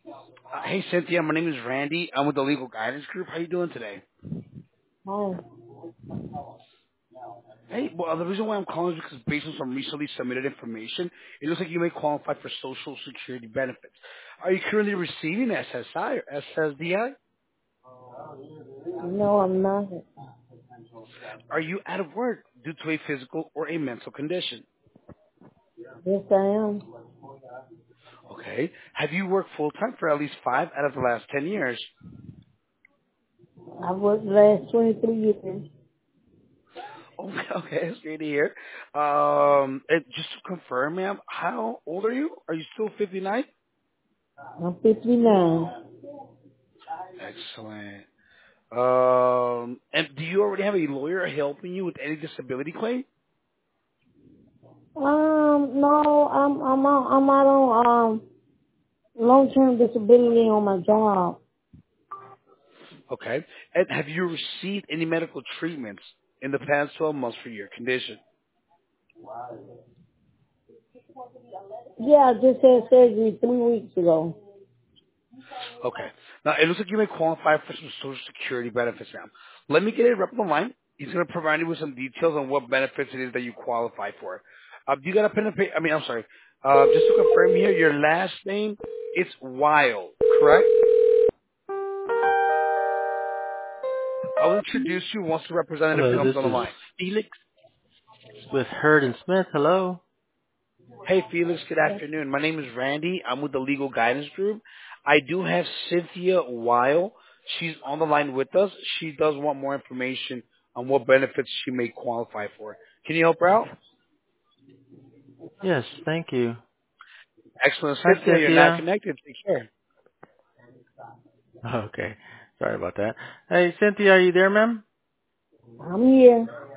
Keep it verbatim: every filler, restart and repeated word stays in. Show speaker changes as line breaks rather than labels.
Uh, hey, Cynthia. My name is Randy. I'm with the Legal Guidance Group. How you doing today?
Hi.
Hey, well, the reason why I'm calling is because based on some recently submitted information, it looks like you may qualify for Social Security benefits. Are you currently receiving S S I or S S D I?
No, I'm not.
Are you out of work due to a physical or a mental condition?
Yes, I am.
Okay. Have you worked full-time for at least five out of the last ten years?
I worked the last twenty-three years.
Okay, okay, that's great to hear. Um, and just to confirm, ma'am, how old are you? Are you still fifty-nine?
I'm fifty-nine.
Excellent. Um, and do you already have a lawyer helping you with any disability claim?
Um, no, I'm I'm out, I'm out on um long-term disability on my job.
Okay. And have you received any medical treatments in the past twelve months for your condition?
Yeah, I just had surgery three weeks ago.
Okay. Now, it looks like you may qualify for some Social Security benefits now. Let me get a rep on the line. He's going to provide you with some details on what benefits it is that you qualify for. Uh, do you got a pen and paper? I mean, I'm sorry. Uh, just to confirm here, your last name, it's Wild, correct? I'll introduce you once the representative
Hello,
comes
this
on the
is
line.
Felix with Hurd and Smith. Hello.
Hey, Felix, good afternoon. My name is Randy. I'm with the Legal Guidance Group. I do have Cynthia Weil. She's on the line with us. She does want more information on what benefits she may qualify for. Can you help her out?
Yes, thank you.
Excellent.
Hi,
Cynthia, you're not
Cynthia.
connected. Take care.
Okay. Sorry about that. Hey, Cynthia, are you there, ma'am?
I'm here.